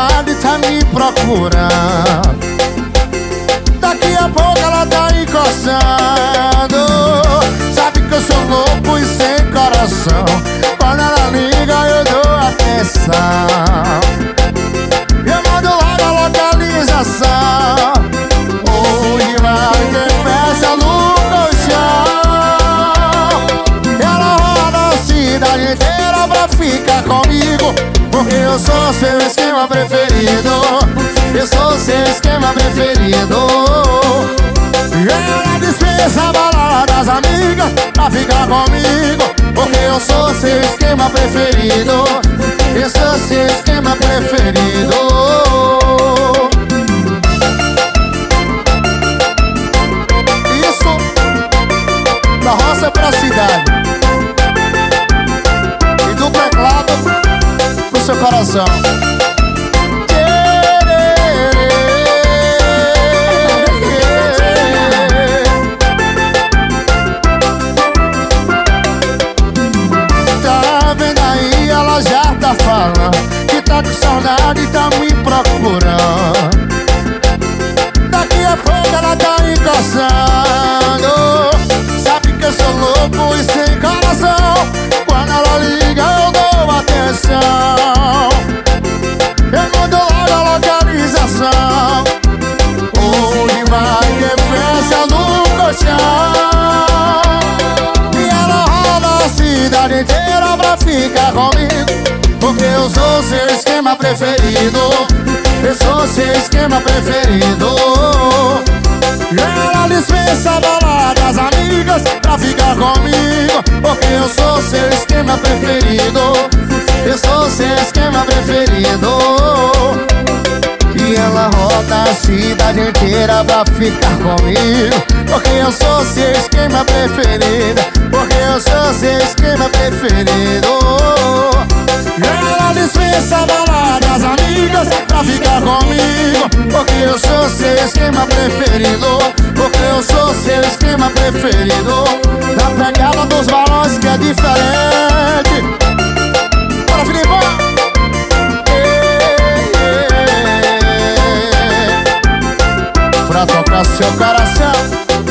saudade tá me procurando. Daqui a pouco ela tá encostando. Sabe que eu sou louco e sem coração. Quando ela liga eu dou atenção. Eu mando logo a localização. Hoje vai ter festa no colchão. Ela roda a cidade inteira pra ficar comigo, porque eu sou seu esquema preferido. Eu sou seu esquema preferido. Ela dispensa a balada das amigas pra ficar comigo, porque eu sou seu esquema preferido. Eu sou seu esquema preferido. Isso da roça pra cidade e do teclado pro seu coração. Tá falando que tá com saudade e tá me procurando. Daqui a pouco ela tá encostando. Sabe que eu sou louco e sem coração. Quando ela liga eu dou atenção. Eu mando logo a localização. Hoje vai ter festa no colchão. E ela roda a cidade inteira pra ficar comigo, porque eu sou seu esquema preferido. Eu sou seu esquema preferido. Ela dispensa a balada das amigas pra ficar comigo, porque eu sou seu esquema preferido. Eu sou seu esquema preferido. E ela roda a cidade inteira pra ficar comigo, porque eu sou seu esquema preferido. Porque eu sou seu esquema preferido. Ela dispensa a balada das amigas pra ficar comigo, porque eu sou seu esquema preferido. Porque eu sou seu esquema preferido. Na pegada dos balões que é diferente. Bora, Filipão! Pra tocar seu coração.